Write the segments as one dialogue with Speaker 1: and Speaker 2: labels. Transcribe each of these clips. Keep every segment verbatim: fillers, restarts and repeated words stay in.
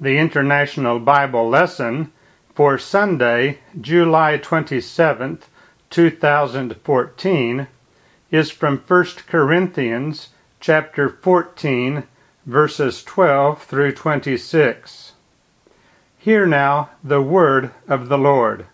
Speaker 1: The International Bible Lesson for Sunday, July twenty-seventh, two thousand fourteen, is from First Corinthians chapter fourteen, verses twelve through twenty-six. Hear now the word of the Lord.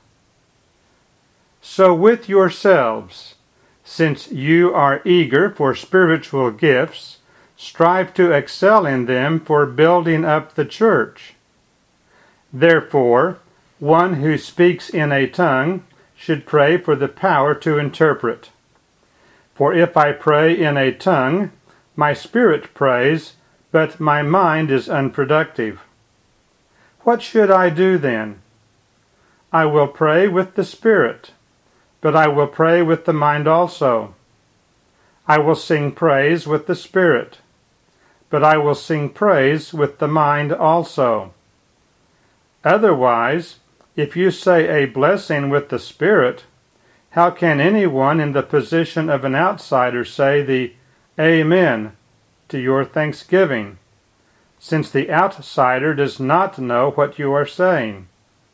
Speaker 1: So with yourselves, since you are eager for spiritual gifts, strive to excel in them for building up the church. Therefore, one who speaks in a tongue should pray for the power to interpret. For if I pray in a tongue, my spirit prays, but my mind is unproductive. What should I do then? I will pray with the spirit, but I will pray with the mind also. I will sing praise with the spirit, but I will sing praise with the mind also. Otherwise, if you say a blessing with the Spirit, how can anyone in the position of an outsider say the Amen to your thanksgiving, since the outsider does not know what you are saying?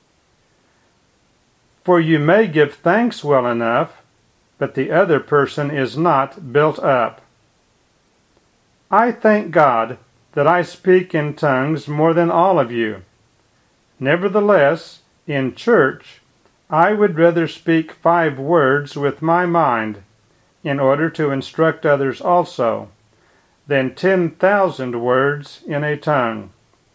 Speaker 1: For you may give thanks well enough, but the other person is not built up. I thank God that I speak in tongues more than all of you. Nevertheless, in church, I would rather speak five words with my mind, in order to instruct others also, than ten thousand words in a tongue.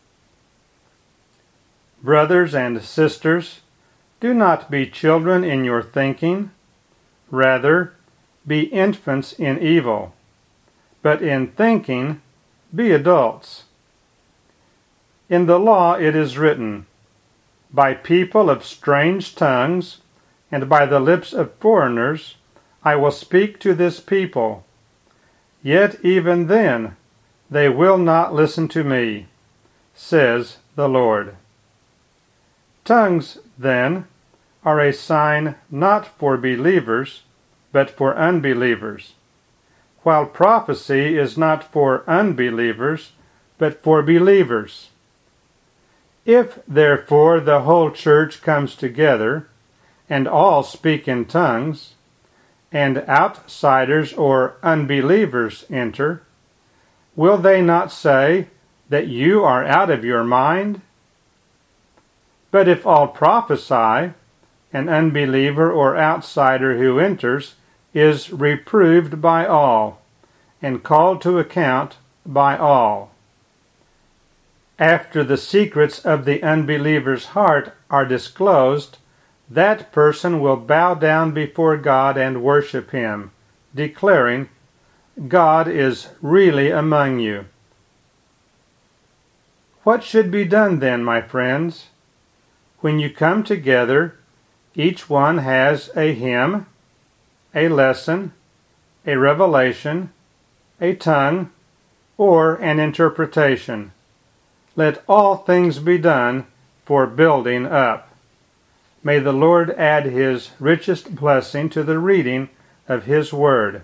Speaker 1: Brothers and sisters, do not be children in your thinking. Rather, be infants in evil. But in thinking, be adults. In the law it is written, by people of strange tongues, and by the lips of foreigners, I will speak to this people. Yet even then they will not listen to me, says the Lord. Tongues, then, are a sign not for believers, but for unbelievers, while prophecy is not for unbelievers, but for believers. If, therefore, the whole church comes together, and all speak in tongues, and outsiders or unbelievers enter, will they not say that you are out of your mind? But if all prophesy, an unbeliever or outsider who enters is reproved by all, and called to account by all. After the secrets of the unbeliever's heart are disclosed, that person will bow down before God and worship him, declaring, God is really among you. What should be done then, my friends? When you come together, each one has a hymn, a lesson, a revelation, a tongue, or an interpretation. Let all things be done for building up. May the Lord add His richest blessing to the reading of His Word.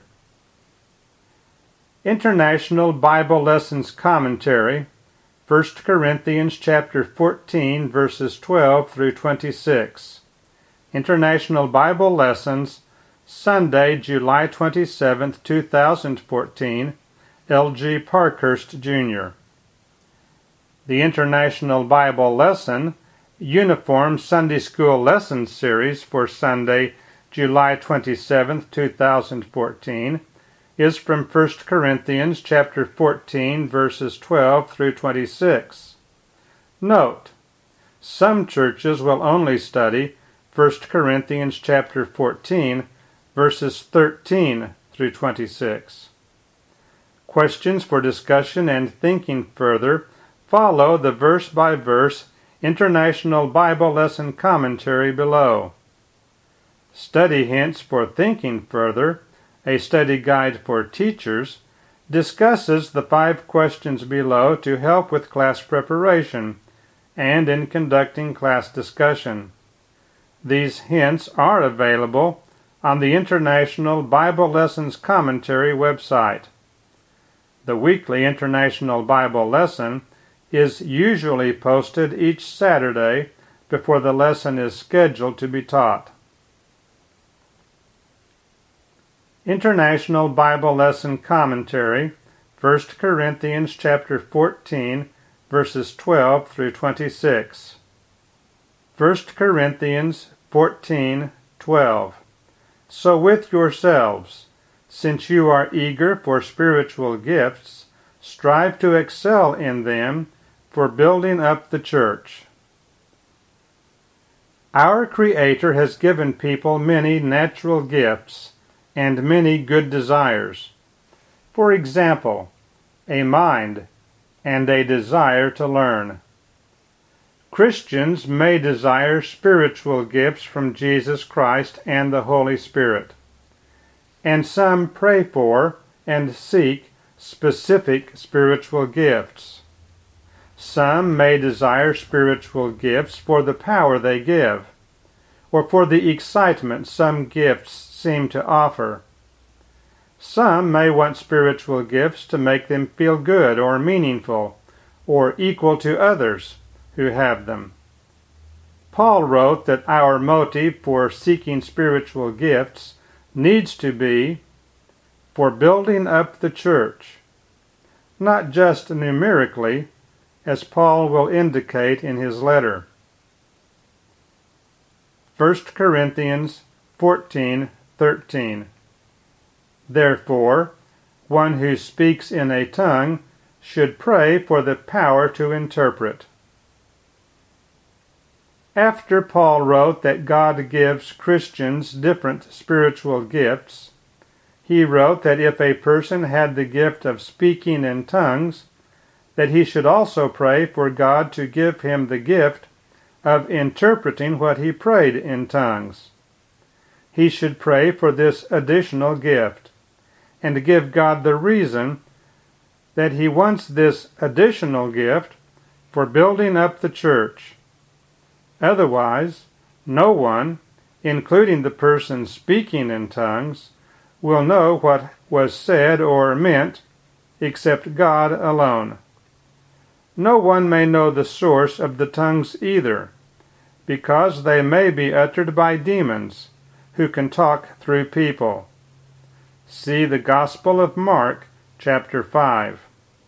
Speaker 1: International Bible Lessons Commentary, First Corinthians chapter fourteen, verses twelve through twenty-six. International Bible Lessons, Sunday, July twenty-seventh, two thousand fourteen, L G Parkhurst, Junior The International Bible Lesson, Uniform Sunday School Lesson Series for Sunday, July twenty-seventh, two thousand fourteen, is from First Corinthians chapter fourteen, verses twelve through twenty-six. Note, some churches will only study First Corinthians chapter fourteen, verses thirteen through twenty-six. Questions for discussion and thinking further follow the verse-by-verse International Bible Lesson Commentary below. Study Hints for Thinking Further, a study guide for teachers, discusses the five questions below to help with class preparation and in conducting class discussion. These hints are available on the International Bible Lessons Commentary website. The weekly International Bible Lesson is usually posted each Saturday before the lesson is scheduled to be taught. International Bible Lesson Commentary, First Corinthians chapter fourteen, verses twelve through twenty-six. First Corinthians fourteen, twelve. So with yourselves, since you are eager for spiritual gifts, strive to excel in them for building up the church. Our Creator has given people many natural gifts and many good desires. For example, a mind and a desire to learn. Christians may desire spiritual gifts from Jesus Christ and the Holy Spirit, and some pray for and seek specific spiritual gifts. Some may desire spiritual gifts for the power they give, or for the excitement some gifts seem to offer. Some may want spiritual gifts to make them feel good or meaningful or equal to others who have them. Paul wrote that our motive for seeking spiritual gifts needs to be for building up the church, not just numerically, as Paul will indicate in his letter. First Corinthians fourteen, thirteen. Therefore, one who speaks in a tongue should pray for the power to interpret. After Paul wrote that God gives Christians different spiritual gifts, he wrote that if a person had the gift of speaking in tongues, that he should also pray for God to give him the gift of interpreting what he prayed in tongues. He should pray for this additional gift, and give God the reason that he wants this additional gift for building up the church. Otherwise, no one, including the person speaking in tongues, will know what was said or meant except God alone. No one may know the source of the tongues either, because they may be uttered by demons who can talk through people. See the Gospel of Mark, chapter five.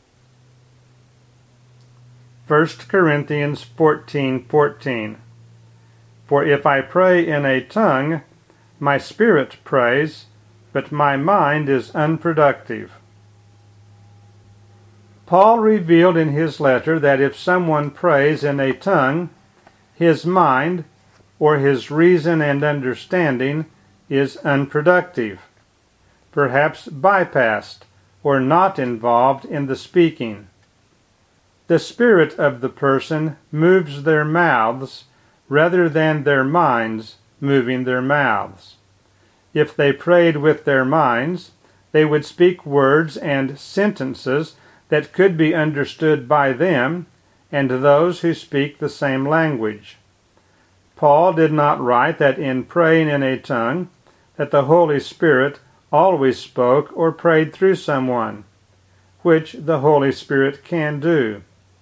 Speaker 1: First Corinthians fourteen, fourteen. For if I pray in a tongue, my spirit prays, but my mind is unproductive. Paul revealed in his letter that if someone prays in a tongue, his mind, or his reason and understanding, is unproductive, perhaps bypassed or not involved in the speaking. The spirit of the person moves their mouths rather than their minds moving their mouths. If they prayed with their minds, they would speak words and sentences that could be understood by them and those who speak the same language. Paul did not write that in praying in a tongue that the Holy Spirit always spoke or prayed through someone, which the Holy Spirit can do.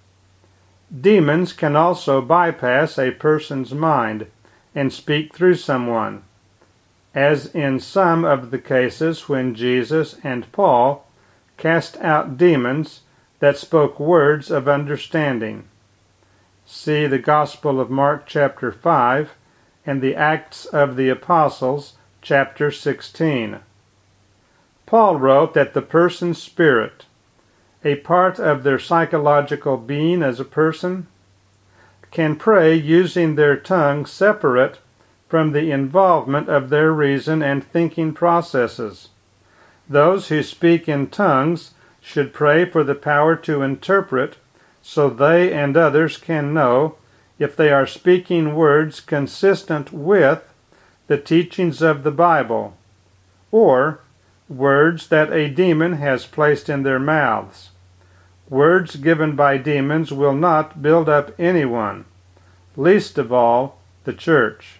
Speaker 1: Demons can also bypass a person's mind and speak through someone, as in some of the cases when Jesus and Paul cast out demons that spoke words of understanding. See the Gospel of Mark chapter five and the Acts of the Apostles chapter sixteen. Paul wrote that the person's spirit, a part of their psychological being as a person, can pray using their tongue separate from the involvement of their reason and thinking processes. Those who speak in tongues should pray for the power to interpret so they and others can know if they are speaking words consistent with the teachings of the Bible, or words that a demon has placed in their mouths. Words given by demons will not build up anyone, least of all the church.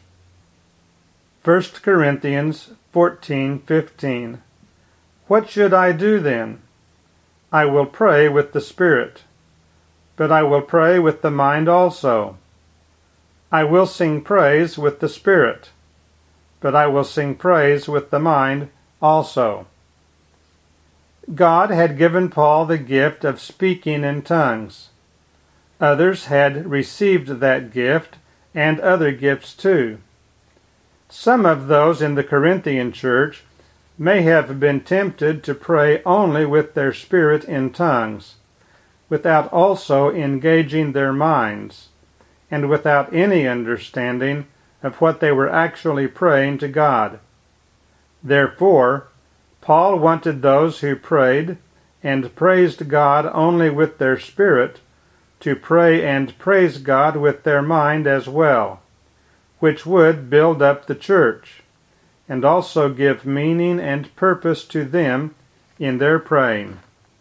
Speaker 1: First Corinthians fourteen, fifteen. What should I do then? I will pray with the Spirit. but I will pray with the mind also. I will sing praise with the Spirit, but I will sing praise with the mind also. God had given Paul the gift of speaking in tongues. Others had received that gift and other gifts too. Some of those in the Corinthian church may have been tempted to pray only with their spirit in tongues, without also engaging their minds, and without any understanding of what they were actually praying to God. Therefore, Paul wanted those who prayed and praised God only with their spirit to pray and praise God with their mind as well, which would build up the church, and also give meaning and purpose to them in their praying.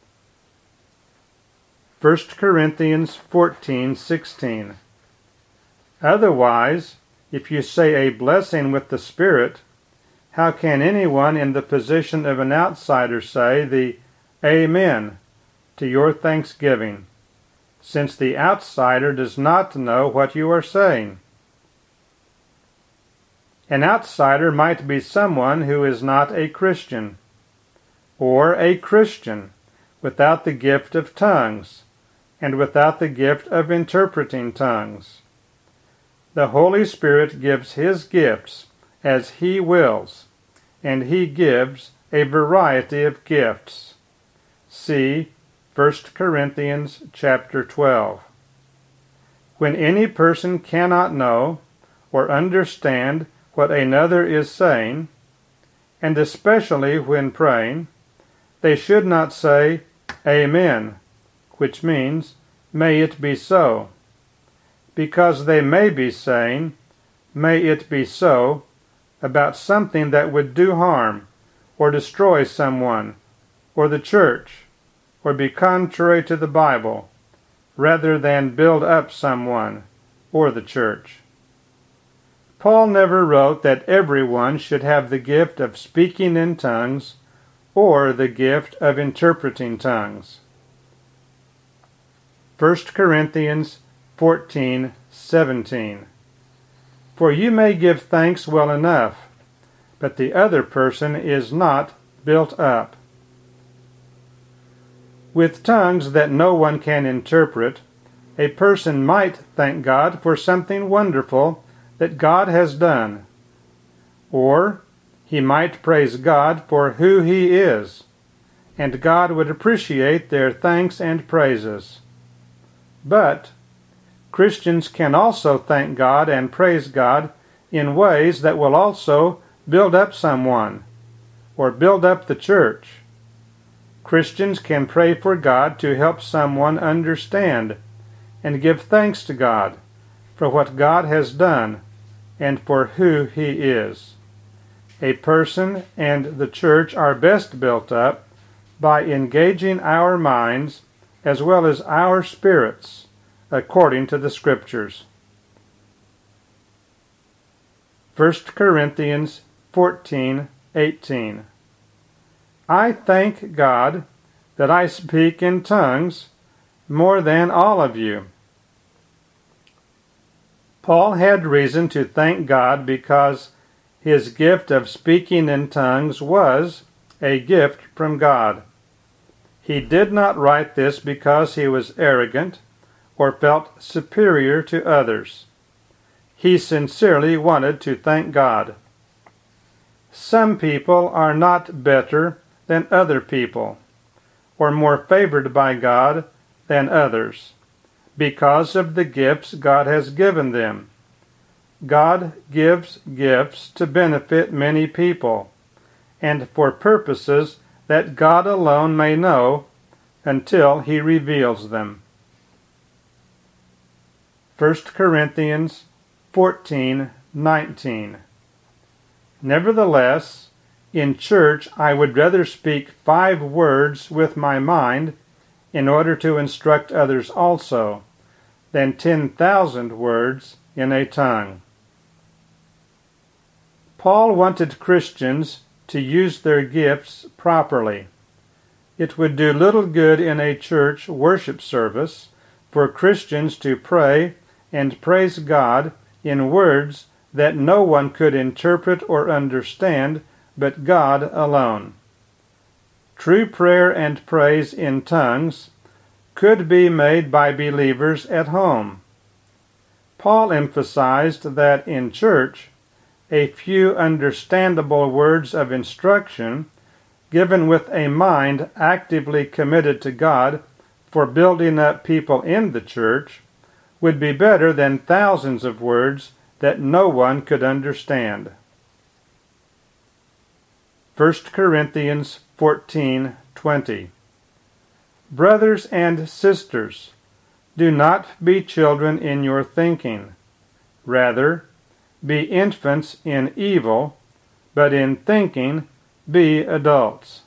Speaker 1: First Corinthians fourteen sixteen. Otherwise, if you say a blessing with the Spirit, how can anyone in the position of an outsider say the Amen to your thanksgiving, since the outsider does not know what you are saying? An outsider might be someone who is not a Christian, or a Christian without the gift of tongues, and without the gift of interpreting tongues. The Holy Spirit gives His gifts as He wills, and He gives a variety of gifts. See First Corinthians chapter twelve. When any person cannot know or understand what another is saying, and especially when praying, they should not say, Amen, which means, may it be so, because they may be saying, may it be so, about something that would do harm, or destroy someone, or the church, or be contrary to the Bible, rather than build up someone, or the church. Paul never wrote that everyone should have the gift of speaking in tongues, or the gift of interpreting tongues. First Corinthians fourteen seventeen. For you may give thanks well enough, but the other person is not built up. With tongues that no one can interpret, a person might thank God for something wonderful that God has done, or he might praise God for who He is, and God would appreciate their thanks and praises. But Christians can also thank God and praise God in ways that will also build up someone, or build up the church. Christians can pray for God to help someone understand and give thanks to God for what God has done and for who He is. A person and the church are best built up by engaging our minds as well as our spirits according to the Scriptures. First Corinthians fourteen eighteen. I thank God that I speak in tongues more than all of you. Paul had reason to thank God because his gift of speaking in tongues was a gift from God. He did not write this because he was arrogant or felt superior to others. He sincerely wanted to thank God. Some people are not better than other people, or more favored by God than others, because of the gifts God has given them. God gives gifts to benefit many people, and for purposes that God alone may know until He reveals them. First Corinthians fourteen nineteen. Nevertheless, in church I would rather speak five words with my mind in order to instruct others also, than ten thousand words in a tongue. Paul wanted Christians to use their gifts properly. It would do little good in a church worship service for Christians to pray and praise God in words that no one could interpret or understand but God alone. True prayer and praise in tongues could be made by believers at home. Paul emphasized that in church, a few understandable words of instruction given with a mind actively committed to God for building up people in the church would be better than thousands of words that no one could understand. First Corinthians fourteen twenty. Brothers and sisters, do not be children in your thinking. Rather, be infants in evil, but in thinking be adults.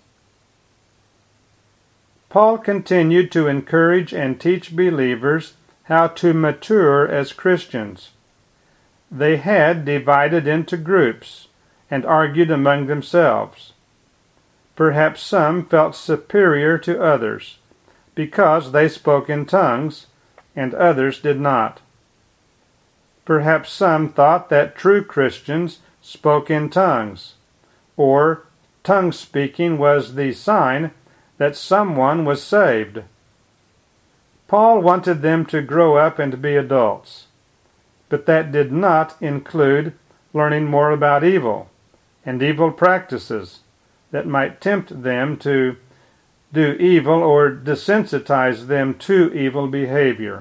Speaker 1: Paul continued to encourage and teach believers how to mature as Christians. They had divided into groups and argued among themselves. Perhaps some felt superior to others because they spoke in tongues and others did not. Perhaps some thought that true Christians spoke in tongues, or tongue-speaking was the sign that someone was saved. Paul wanted them to grow up and be adults, but that did not include learning more about evil and evil practices that might tempt them to do evil or desensitize them to evil behavior.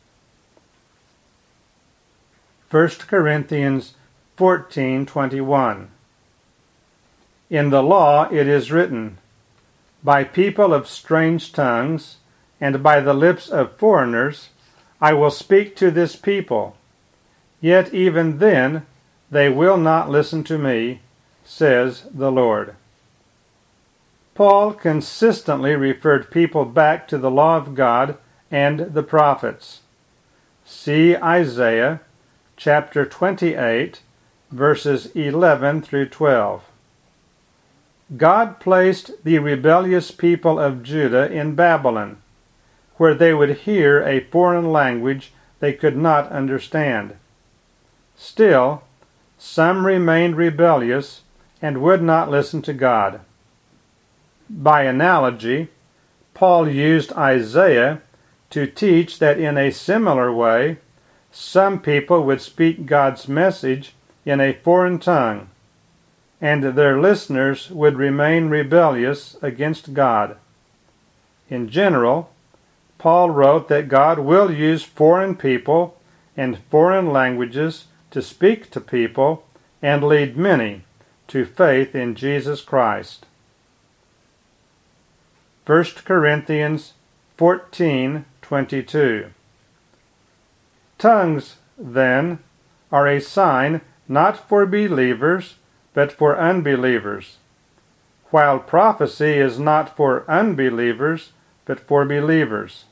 Speaker 1: First Corinthians fourteen twenty-one. In the law it is written, by people of strange tongues and by the lips of foreigners I will speak to this people, yet even then they will not listen to me, says the Lord. Paul consistently referred people back to the law of God and the prophets. See Isaiah chapter twenty-eight, verses eleven through twelve. God placed the rebellious people of Judah in Babylon, where they would hear a foreign language they could not understand. Still, some remained rebellious and would not listen to God. By analogy, Paul used Isaiah to teach that in a similar way, some people would speak God's message in a foreign tongue, and their listeners would remain rebellious against God. In general, Paul wrote that God will use foreign people and foreign languages to speak to people and lead many to faith in Jesus Christ. First Corinthians fourteen twenty-two. Tongues, then, are a sign not for believers, but for unbelievers, while prophecy is not for unbelievers, but for believers.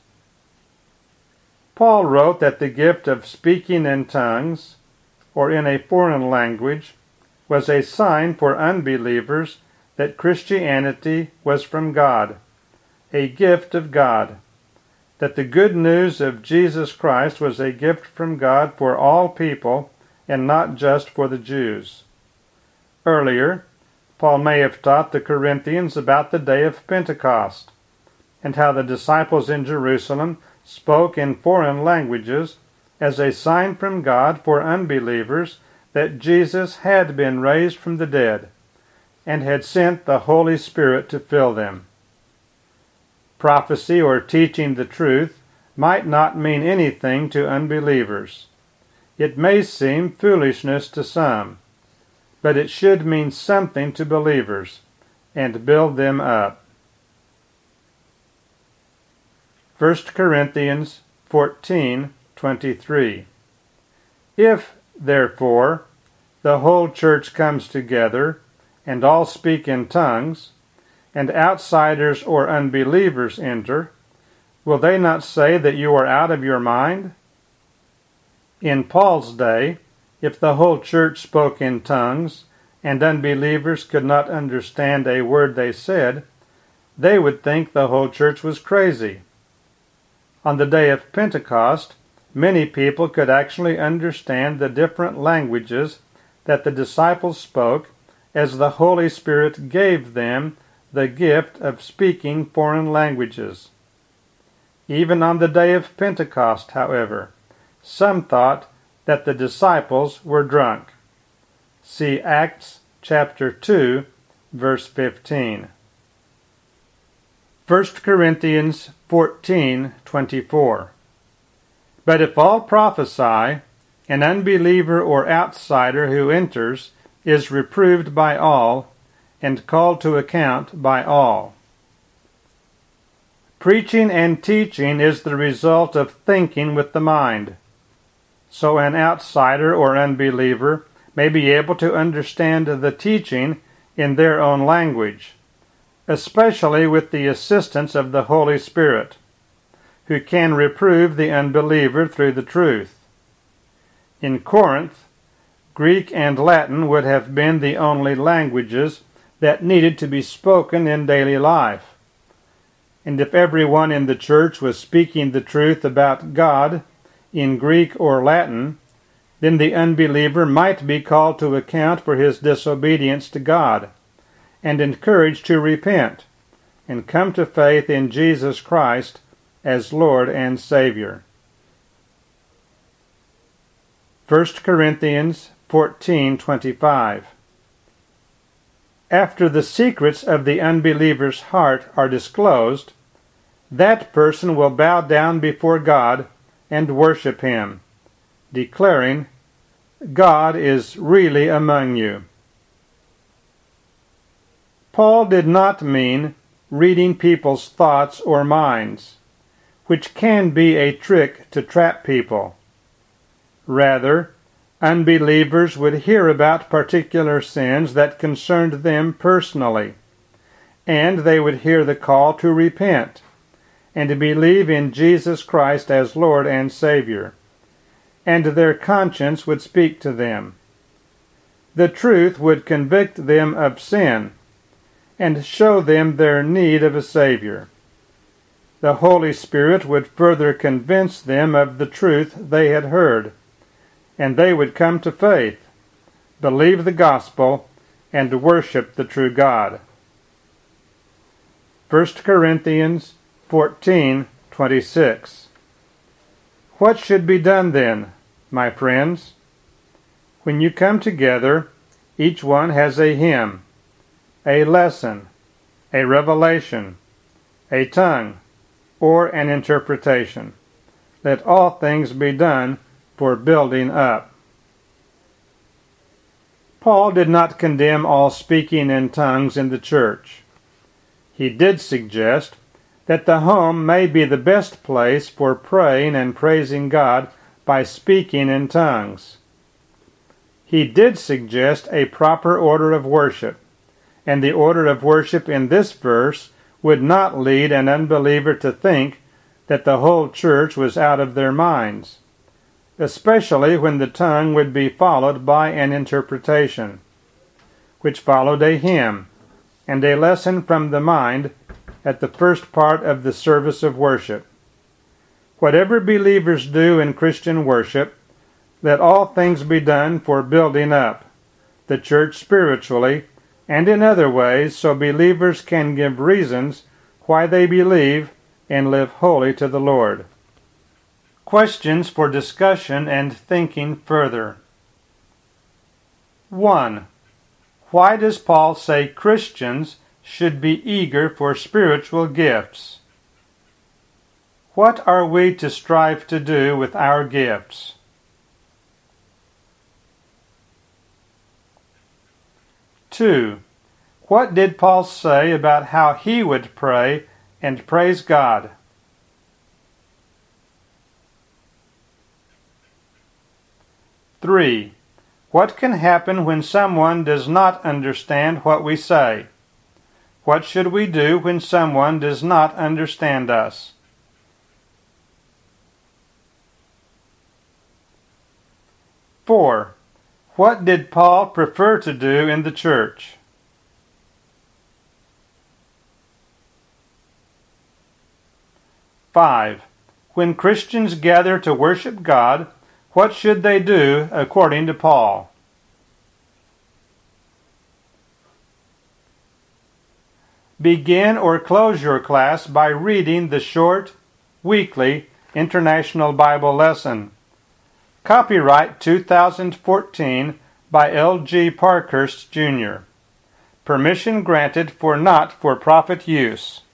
Speaker 1: Paul wrote that the gift of speaking in tongues, or in a foreign language, was a sign for unbelievers that Christianity was from God, a gift of God, that the good news of Jesus Christ was a gift from God for all people and not just for the Jews. Earlier, Paul may have taught the Corinthians about the day of Pentecost and how the disciples in Jerusalem spoke in foreign languages as a sign from God for unbelievers that Jesus had been raised from the dead and had sent the Holy Spirit to fill them. Prophecy or teaching the truth might not mean anything to unbelievers. It may seem foolishness to some, but it should mean something to believers and build them up. First Corinthians fourteen twenty-three. If, therefore, the whole church comes together and all speak in tongues, and outsiders or unbelievers enter, will they not say that you are out of your mind? In Paul's day, if the whole church spoke in tongues and unbelievers could not understand a word they said, they would think the whole church was crazy. On the day of Pentecost, many people could actually understand the different languages that the disciples spoke, as the Holy Spirit gave them the gift of speaking foreign languages. Even on the day of Pentecost, however, some thought that the disciples were drunk. See Acts chapter two, verse fifteen. First Corinthians fourteen twenty-four. But if all prophesy, an unbeliever or outsider who enters is reproved by all and called to account by all. Preaching and teaching is the result of thinking with the mind. So an outsider or unbeliever may be able to understand the teaching in their own language, especially with the assistance of the Holy Spirit, who can reprove the unbeliever through the truth. In Corinth, Greek and Latin would have been the only languages that needed to be spoken in daily life. And if everyone in the church was speaking the truth about God in Greek or Latin, then the unbeliever might be called to account for his disobedience to God and encouraged to repent and come to faith in Jesus Christ as Lord and Savior. First Corinthians fourteen twenty-five. After the secrets of the unbeliever's heart are disclosed, that person will bow down before God and worship him, declaring, God is really among you. Paul did not mean reading people's thoughts or minds, which can be a trick to trap people. Rather, unbelievers would hear about particular sins that concerned them personally, and they would hear the call to repent and to believe in Jesus Christ as Lord and Savior, and their conscience would speak to them. The truth would convict them of sin and show them their need of a Savior. The Holy Spirit would further convince them of the truth they had heard, and they would come to faith, believe the gospel, and worship the true God. First Corinthians fourteen twenty-six. What should be done then, my friends? When you come together, each one has a hymn, a lesson, a revelation, a tongue, or an interpretation. Let all things be done for building up. Paul did not condemn all speaking in tongues in the church. He did suggest that the home may be the best place for praying and praising God by speaking in tongues. He did suggest a proper order of worship, and the order of worship in this verse would not lead an unbeliever to think that the whole church was out of their minds, especially when the tongue would be followed by an interpretation, which followed a hymn and a lesson from the mind at the first part of the service of worship. Whatever believers do in Christian worship, let all things be done for building up the church spiritually and in other ways, so believers can give reasons why they believe and live holy to the Lord. Questions for discussion and thinking further. one. Why does Paul say Christians should be eager for spiritual gifts? What are we to strive to do with our gifts? two. What did Paul say about how he would pray and praise God? three. What can happen when someone does not understand what we say? What should we do when someone does not understand us? four. What did Paul prefer to do in the church? five. When Christians gather to worship God, what should they do according to Paul? Begin or close your class by reading the short, weekly International Bible Lesson. Copyright two thousand fourteen by L G Parkhurst, Junior Permission granted for not-for-profit use.